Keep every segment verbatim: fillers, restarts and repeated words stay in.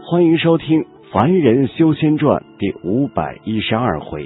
欢迎收听《凡人修仙传》第五百一十二回。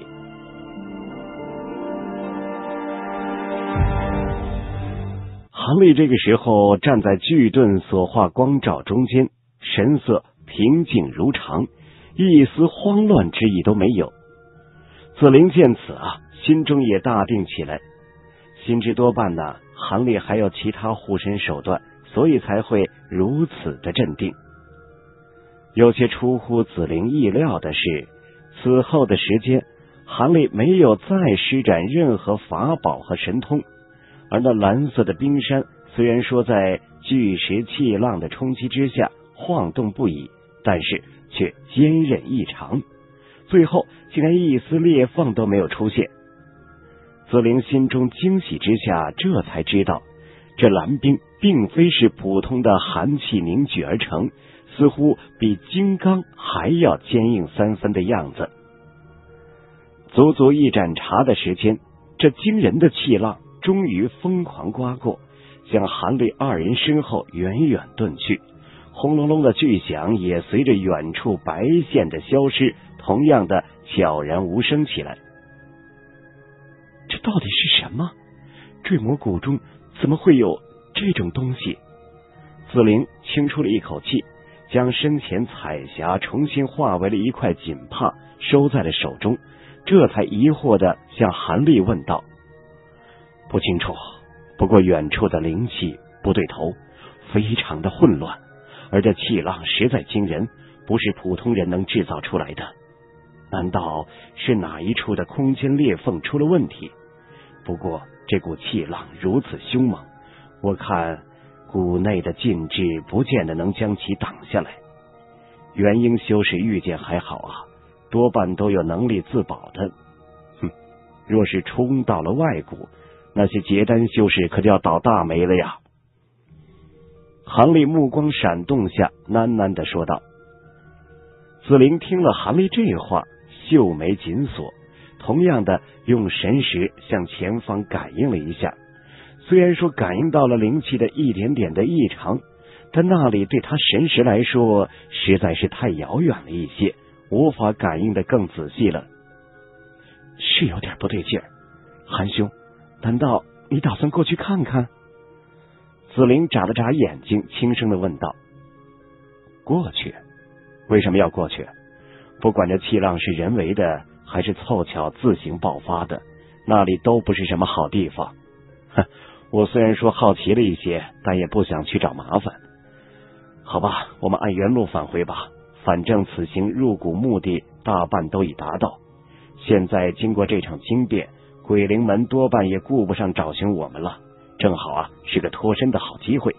韩立这个时候站在巨盾所化光照中间，神色平静如常，一丝慌乱之意都没有。紫菱见此啊，心中也大定起来，心知多半呢，韩立还有其他护身手段，所以才会如此的镇定。有些出乎紫菱意料的是，此后的时间，韩立没有再施展任何法宝和神通，而那蓝色的冰山虽然说在巨石气浪的冲击之下晃动不已，但是却坚韧异常，最后竟然一丝裂缝都没有出现。紫菱心中惊喜之下，这才知道这蓝冰并非是普通的寒气凝聚而成，似乎比金刚还要坚硬三分的样子。足足一盏茶的时间，这惊人的气浪终于疯狂刮过，向韩立二人身后远远遁去，轰隆隆的巨响也随着远处白线的消失，同样的悄然无声起来。这到底是什么？坠魔谷中怎么会有这种东西？紫菱轻出了一口气，将身前彩霞重新化为了一块锦帕，收在了手中，这才疑惑地向韩立问道：不清楚，不过远处的灵气不对头，非常的混乱，而这气浪实在惊人，不是普通人能制造出来的。难道是哪一处的空间裂缝出了问题？不过这股气浪如此凶猛，我看谷内的禁制不见得能将其挡下来。元婴修士遇见还好啊，多半都有能力自保的。哼，若是冲到了外谷，那些结丹修士可就要倒大霉了呀。韩立目光闪动下，喃喃地说道。紫菱听了韩立这话，秀眉紧锁，同样的用神识向前方感应了一下。虽然说感应到了灵气的一点点的异常，但那里对他神识来说实在是太遥远了一些，无法感应的更仔细了。是有点不对劲儿，韩兄，难道你打算过去看看？紫菱眨了眨眼睛，轻声的问道。过去？为什么要过去？不管这气浪是人为的还是凑巧自行爆发的，那里都不是什么好地方。哼，我虽然说好奇了一些，但也不想去找麻烦。好吧，我们按原路返回吧，反正此行入谷目的大半都已达到，现在经过这场惊变，鬼灵门多半也顾不上找寻我们了，正好啊，是个脱身的好机会。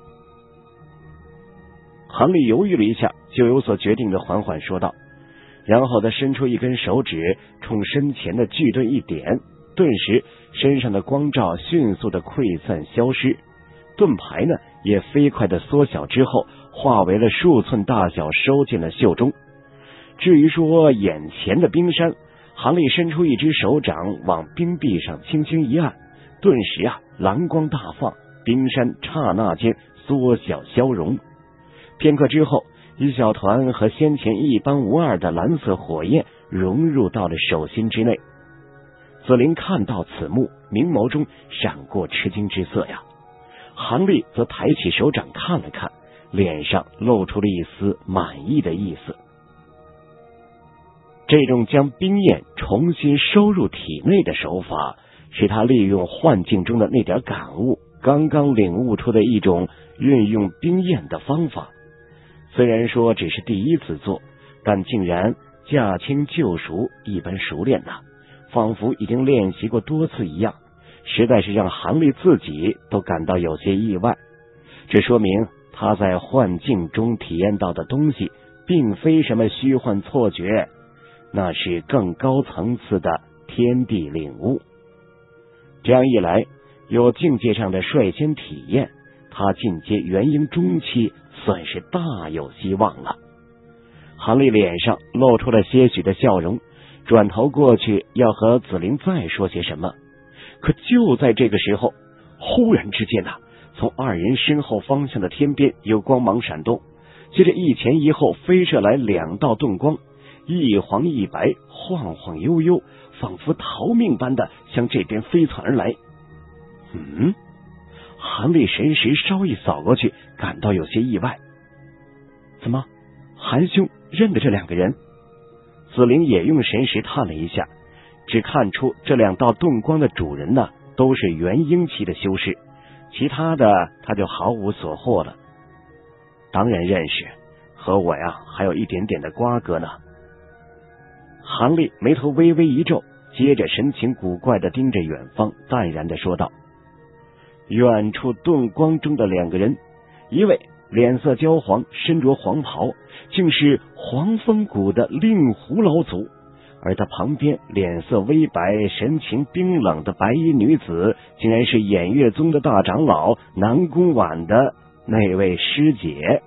韩立犹豫了一下，就有所决定的缓缓说道，然后他伸出一根手指，冲身前的巨盾一点，顿时身上的光照迅速的溃散消失，盾牌呢也飞快的缩小之后，化为了数寸大小，收进了袖中。至于说眼前的冰山，韩立伸出一只手掌往冰壁上轻轻一按，顿时啊蓝光大放，冰山刹那间缩小消融。片刻之后，一小团和先前一般无二的蓝色火焰融入到了手心之内。紫菱看到此幕，明眸中闪过吃惊之色呀。韩立则抬起手掌看了看，脸上露出了一丝满意的意思。这种将冰焰重新收入体内的手法，是他利用幻境中的那点感悟，刚刚领悟出的一种运用冰焰的方法。虽然说只是第一次做，但竟然驾轻就熟，一般熟练呐，仿佛已经练习过多次一样，实在是让韩立自己都感到有些意外。这说明他在幻境中体验到的东西并非什么虚幻错觉，那是更高层次的天地领悟。这样一来，有境界上的率先体验，他进阶元婴中期算是大有希望了。韩立脸上露出了些许的笑容，转头过去要和紫菱再说些什么，可就在这个时候，忽然之间啊，从二人身后方向的天边有光芒闪动， 接着一前一后飞射来两道盾光，一黄一白，晃晃悠悠，仿佛逃命般的向这边飞窜而来。嗯，韩立神识稍一扫过去，感到有些意外。怎么，韩兄认得这两个人？子陵也用神识探了一下，只看出这两道盾光的主人呢，都是元婴期的修士，其他的他就毫无所获了。当然认识，和我呀还有一点点的瓜葛呢。韩立眉头微微一皱，接着神情古怪的盯着远方，淡然的说道：远处盾光中的两个人，一位脸色焦黄，身着黄袍，竟是黄风谷的令狐老祖，而他旁边脸色微白，神情冰冷的白衣女子，竟然是偃月宗的大长老南宫婉的那位师姐。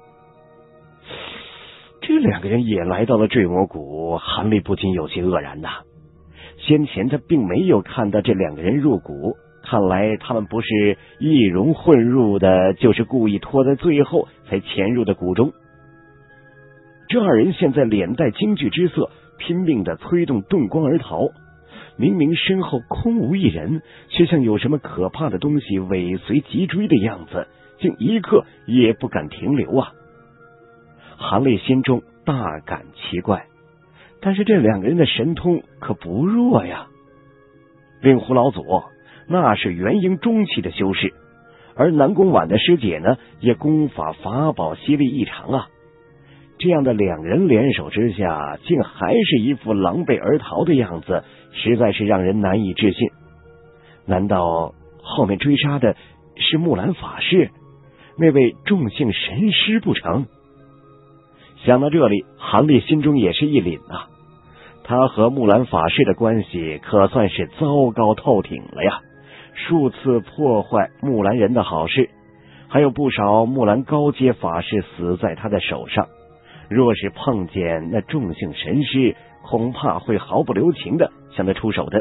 这两个人也来到了坠魔谷，韩立不禁有些愕然呐。先前他并没有看到这两个人入谷，看来他们不是易容混入的，就是故意拖在最后才潜入的谷中。这二人现在脸带惊惧之色，拼命的催动盾光而逃，明明身后空无一人，却像有什么可怕的东西尾随急追的样子，竟一刻也不敢停留啊！韩立心中大感奇怪，但是这两个人的神通可不弱呀。令狐老祖那是元婴中期的修士，而南宫婉的师姐呢，也功法法宝犀利异常啊。这样的两人联手之下，竟还是一副狼狈而逃的样子，实在是让人难以置信。难道后面追杀的是木兰法师，那位众姓神师不成？想到这里，韩立心中也是一凛啊。他和木兰法师的关系可算是糟糕透顶了呀，数次破坏木兰人的好事，还有不少木兰高阶法师死在他的手上。若是碰见那众姓神师，恐怕会毫不留情的向他出手的。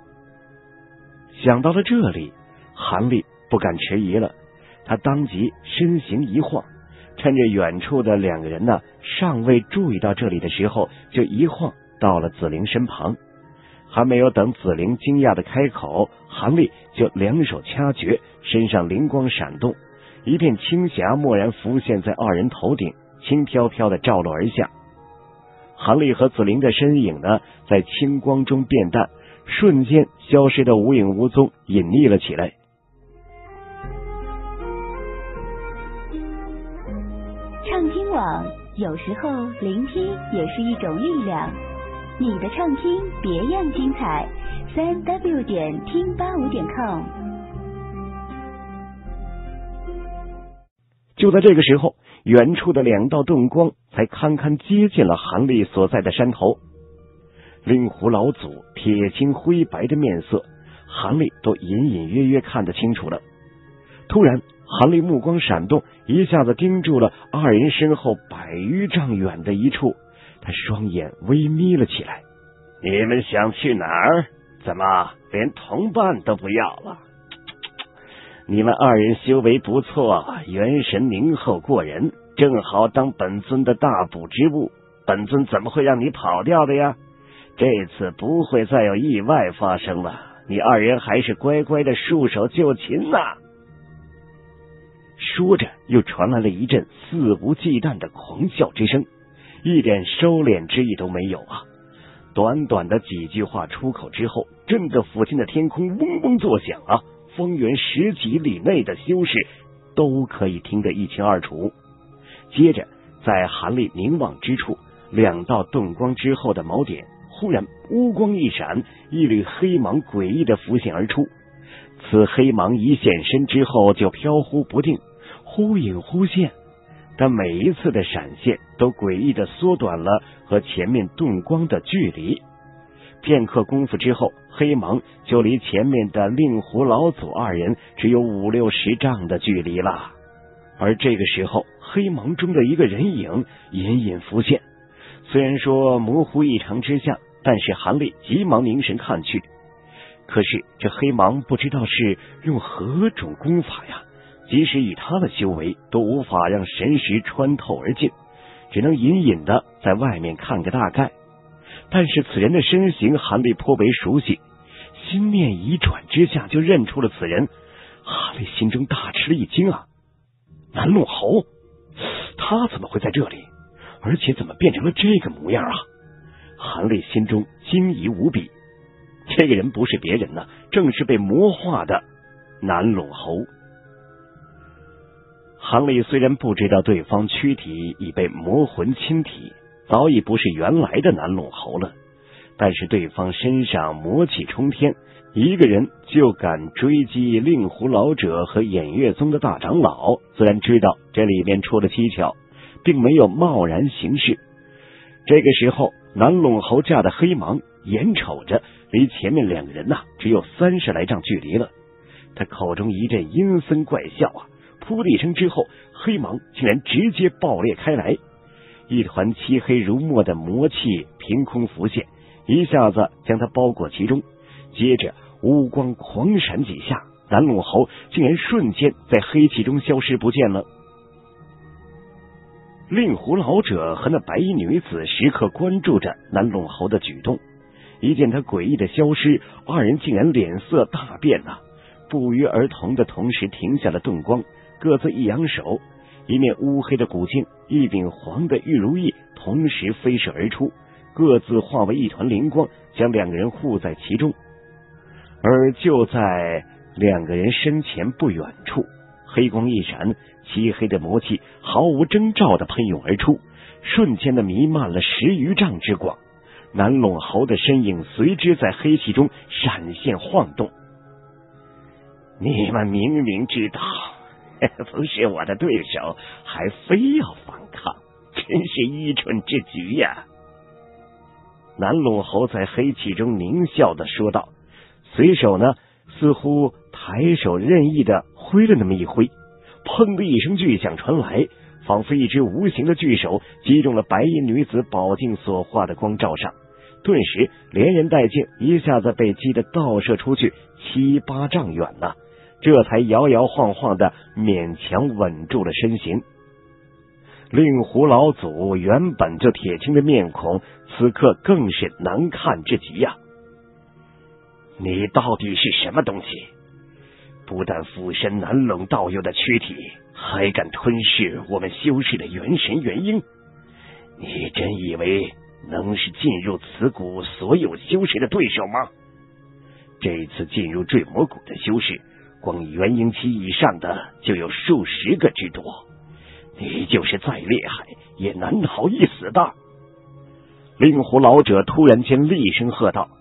想到了这里，韩立不敢迟疑了，他当即身形一晃，趁着远处的两个人呢尚未注意到这里的时候，就一晃到了紫菱身旁。还没有等紫菱惊讶的开口，韩立就两手掐诀，身上灵光闪动，一片青霞蓦然浮现在二人头顶，轻飘飘的照落而下。韩立和紫菱的身影呢，在青光中变淡，瞬间消失的无影无踪，隐匿了起来。 畅听网，有时候聆听也是一种力量。你的畅听别样精彩，三 w 点听八五点 com。 就在这个时候，远处的两道盾光才堪堪接近了韩立所在的山头。令狐老祖铁青灰白的面色，韩立都隐隐约约看得清楚了。突然，韩立目光闪动，一下子盯住了二人身后百余丈远的一处，他双眼微眯了起来。你们想去哪儿？怎么连同伴都不要了？你们二人修为不错，元神凝厚过人，正好当本尊的大补之物，本尊怎么会让你跑掉的呀？这次不会再有意外发生了，你二人还是乖乖的束手就擒呐！说着，又传来了一阵肆无忌惮的狂笑之声，一点收敛之意都没有啊！短短的几句话出口之后，震得附近的天空嗡嗡作响啊！方圆十几里内的修士都可以听得一清二楚。接着，在韩立凝望之处，两道盾光之后的锚点忽然乌光一闪，一缕黑芒诡异的浮现而出。此黑芒一现身之后就飘忽不定，忽隐忽现，但每一次的闪现都诡异的缩短了和前面盾光的距离。片刻功夫之后，黑芒就离前面的令狐老祖二人只有五六十丈的距离了。而这个时候，黑芒中的一个人影隐隐浮现，虽然说模糊异常之下，但是韩立急忙凝神看去。可是这黑芒不知道是用何种功法呀，即使以他的修为都无法让神识穿透而进， 只能隐隐的在外面看个大概。但是此人的身形韩立颇为熟悉，心念一转之下就认出了此人。韩立心中大吃了一惊啊！南陇侯，他怎么会在这里？而且怎么变成了这个模样啊？韩立心中惊疑无比。这个人不是别人呢，正是被魔化的南陇侯。韩立虽然不知道对方躯体已被魔魂侵体，早已不是原来的南陇侯了，但是对方身上魔气冲天，一个人就敢追击令狐老者和偃月宗的大长老，自然知道这里面出了蹊跷，并没有贸然行事。这个时候，南陇侯驾的黑芒眼瞅着离前面两个人呐、啊、只有三十来丈距离了，他口中一阵阴森怪笑啊，噗的一声之后，黑芒竟然直接爆裂开来，一团漆黑如墨的魔气凭空浮现，一下子将他包裹其中。接着乌光狂闪几下，南陇侯竟然瞬间在黑气中消失不见了。令狐老者和那白衣女子时刻关注着南陇侯的举动，一见他诡异的消失，二人竟然脸色大变啊！不约而同的同时停下了遁光，各自一扬手，一面乌黑的古镜，一柄黄的玉如意同时飞射而出，各自化为一团灵光，将两个人护在其中。而就在两个人身前不远处，黑光一闪，漆黑的魔气毫无征兆的喷涌而出，瞬间的弥漫了十余丈之广。南陇侯的身影随之在黑气中闪现晃动。你们明明知道不是我的对手，还非要反抗，真是愚蠢之极呀！南陇侯在黑气中狞笑的说道，随手呢似乎抬手任意的挥了那么一挥，砰的一声巨响传来，仿佛一只无形的巨手击中了白衣女子宝镜所化的光照上，顿时连人带镜一下子被击得倒射出去七八丈远了，这才摇摇晃晃的勉强稳住了身形。令狐老祖原本就铁青的面孔，此刻更是难看至极呀、啊！你到底是什么东西？不但附身南陇道友的躯体，还敢吞噬我们修士的元神元婴？你真以为能是进入此谷所有修士的对手吗？这次进入坠魔谷的修士，光元婴期以上的就有数十个之多，你就是再厉害，也难逃一死的。令狐老者突然间厉声喝道：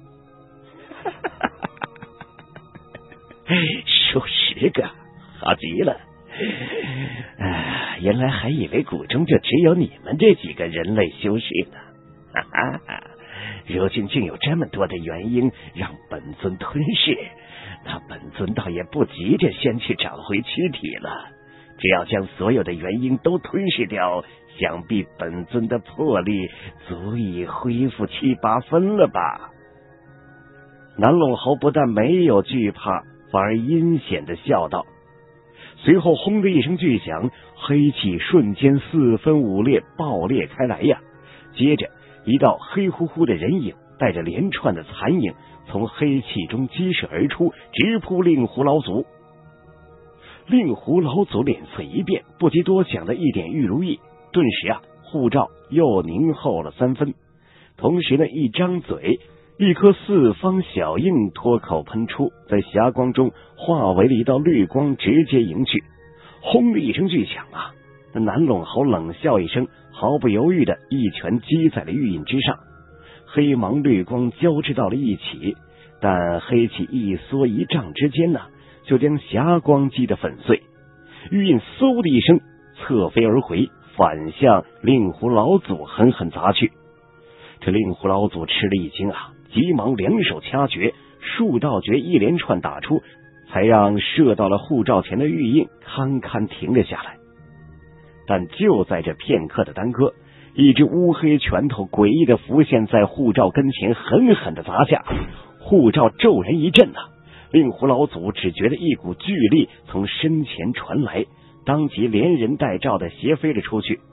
数十个，好极了！啊，原来还以为谷中就只有你们这几个人类修士呢。哈哈哈，如今竟有这么多的元婴让本尊吞噬，那本尊倒也不急着先去找回躯体了。只要将所有的元婴都吞噬掉，想必本尊的魄力足以恢复七八分了吧？南陇侯不但没有惧怕，反而阴险的笑道。随后轰的一声巨响，黑气瞬间四分五裂爆裂开来呀！接着一道黑乎乎的人影带着连串的残影从黑气中激射而出，直扑令狐老祖。令狐老祖脸色一变，不及多想的一点玉如意，顿时啊护罩又凝厚了三分，同时呢一张嘴，一颗四方小印脱口喷出，在霞光中化为了一道绿光，直接迎去。轰的一声巨响啊！那南陇侯冷笑一声，毫不犹豫的一拳击在了玉印之上，黑芒绿光交织到了一起，但黑气一缩一丈之间呢，就将霞光击得粉碎。玉印嗖的一声侧飞而回，反向令狐老祖狠狠砸去。这令狐老祖吃了一惊啊，急忙两手掐诀，数道诀一连串打出，才让射到了护罩前的玉印堪堪停了下来。但就在这片刻的耽搁，一只乌黑拳头诡异的浮现在护罩跟前，狠狠的砸下，护罩骤然一震啊！令狐老祖只觉得一股巨力从身前传来，当即连人带罩的斜飞了出去。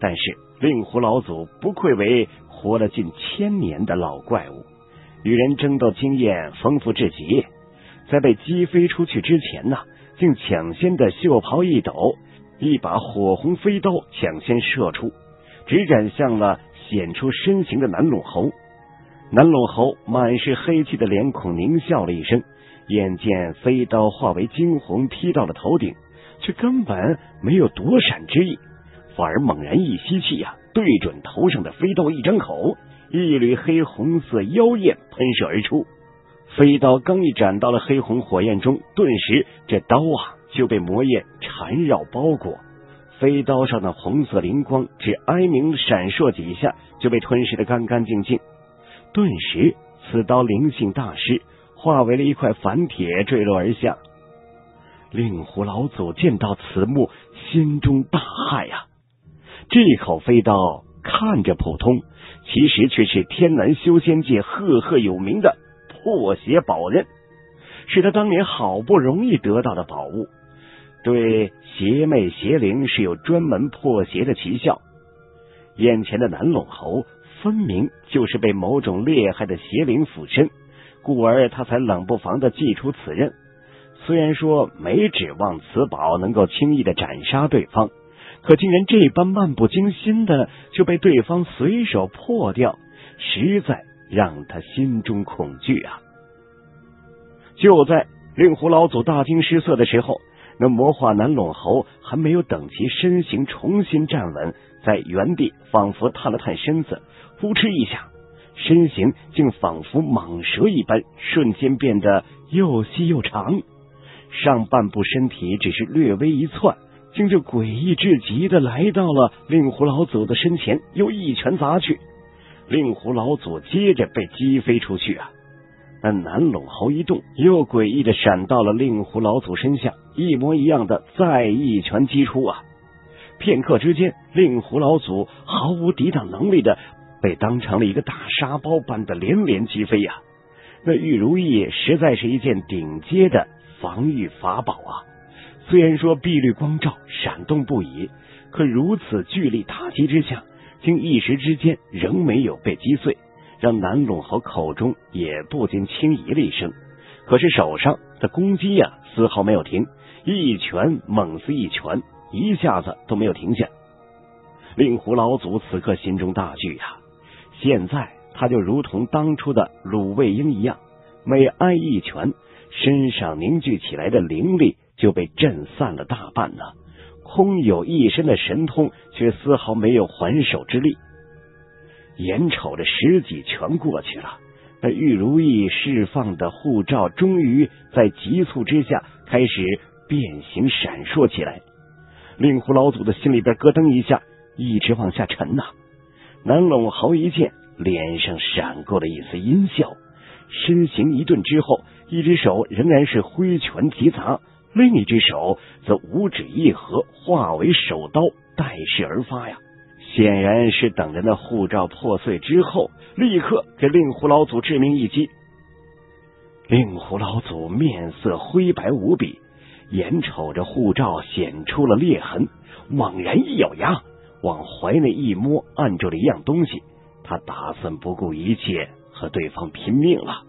但是令狐老祖不愧为活了近千年的老怪物，与人争斗经验丰富至极，在被击飞出去之前呢，竟抢先的袖袍一抖，一把火红飞刀抢先射出，直斩向了显出身形的南陇侯。南陇侯满是黑气的脸孔狞笑了一声，眼见飞刀化为惊鸿踢到了头顶，却根本没有躲闪之意，反而猛然一吸气呀、啊，对准头上的飞刀一张口，一缕黑红色妖焰喷射而出。飞刀刚一斩到了黑红火焰中，顿时这刀啊就被魔焰缠绕包裹，飞刀上的红色灵光只哀鸣闪烁几下，就被吞噬得干干净净。顿时此刀灵性大失，化为了一块凡铁坠落而下。令狐老祖见到此幕，心中大骇呀、啊！这口飞刀看着普通，其实却是天南修仙界赫赫有名的破邪宝刃，是他当年好不容易得到的宝物，对邪魅邪灵是有专门破邪的奇效。眼前的南陇侯分明就是被某种厉害的邪灵附身，故而他才冷不防的祭出此刃。虽然说没指望此宝能够轻易的斩杀对方，可竟然这般漫不经心的就被对方随手破掉，实在让他心中恐惧啊！就在令狐老祖大惊失色的时候，那魔化南陇侯还没有等其身形重新站稳，在原地仿佛探了探身子，呼哧一下，身形竟仿佛蟒蛇一般，瞬间变得又细又长，上半部身体只是略微一窜，竟就诡异至极的来到了令狐老祖的身前，又一拳砸去。令狐老祖接着被击飞出去啊！那南陇侯一动，又诡异的闪到了令狐老祖身下，一模一样的再一拳击出啊！片刻之间，令狐老祖毫无抵挡能力的被当成了一个大沙包般的连连击飞啊！那玉如意实在是一件顶阶的防御法宝啊！虽然说碧绿光照，闪动不已，可如此巨力打击之下，竟一时之间仍没有被击碎，让南陇侯口中也不禁轻疑了一声。可是手上的攻击呀、啊，丝毫没有停，一拳猛似一拳，一下子都没有停下。令狐老祖此刻心中大惧呀、啊，现在他就如同当初的鲁卫英一样，每挨一拳，身上凝聚起来的灵力就被震散了大半呢，空有一身的神通，却丝毫没有还手之力。眼瞅着十几拳过去了，那玉如意释放的护罩终于在急促之下开始变形闪烁起来。令狐老祖的心里边咯噔一下，一直往下沉呐、啊。南陇侯一见，脸上闪过了一丝阴笑，身形一顿之后，一只手仍然是挥拳击砸，另一只手则五指一合，化为手刀，带势而发呀。显然是等着那护罩破碎之后，立刻给令狐老祖致命一击。令狐老祖面色灰白无比，眼瞅着护罩显出了裂痕，猛然一咬牙，往怀内一摸，按住了一样东西，他打算不顾一切和对方拼命了。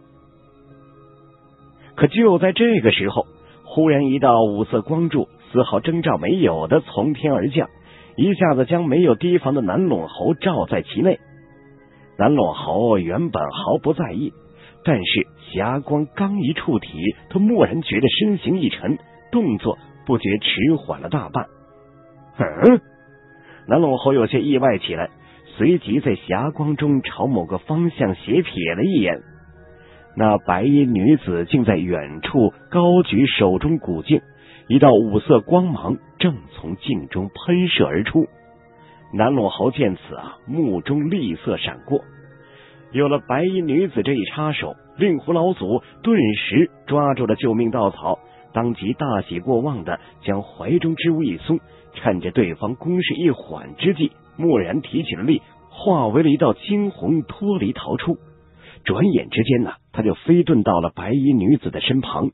可就在这个时候，忽然一道五色光柱丝毫征兆没有的从天而降，一下子将没有提防的南陇侯罩在其内。南陇侯原本毫不在意，但是霞光刚一触体，他蓦然觉得身形一沉，动作不觉迟缓了大半。嗯，南陇侯有些意外起来，随即在霞光中朝某个方向斜瞥了一眼。那白衣女子竟在远处高举手中古镜，一道五色光芒正从镜中喷射而出。南陇侯见此啊，目中厉色闪过。有了白衣女子这一插手，令狐老祖顿时抓住了救命稻草，当即大喜过望的将怀中之物一松，趁着对方攻势一缓之际，蓦然提起了力，化为了一道惊鸿脱离逃出。转眼之间呢、啊，他就飞遁到了白衣女子的身旁。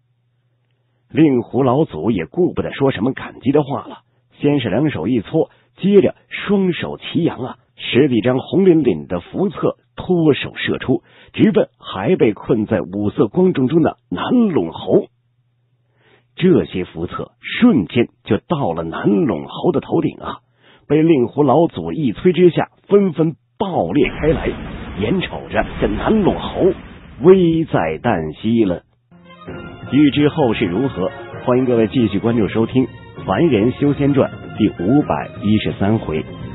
令狐老祖也顾不得说什么感激的话了，先是两手一搓， 接着双手齐扬啊，十几张红凛凛的符册脱手射出，直奔还被困在五色光中中的南陇侯。这些符册瞬间就到了南陇侯的头顶啊，被令狐老祖一催之下，纷纷爆裂开来，眼瞅着这南陇侯危在旦夕了。欲知后事如何，欢迎各位继续关注收听《凡人修仙传》第五百一十三回。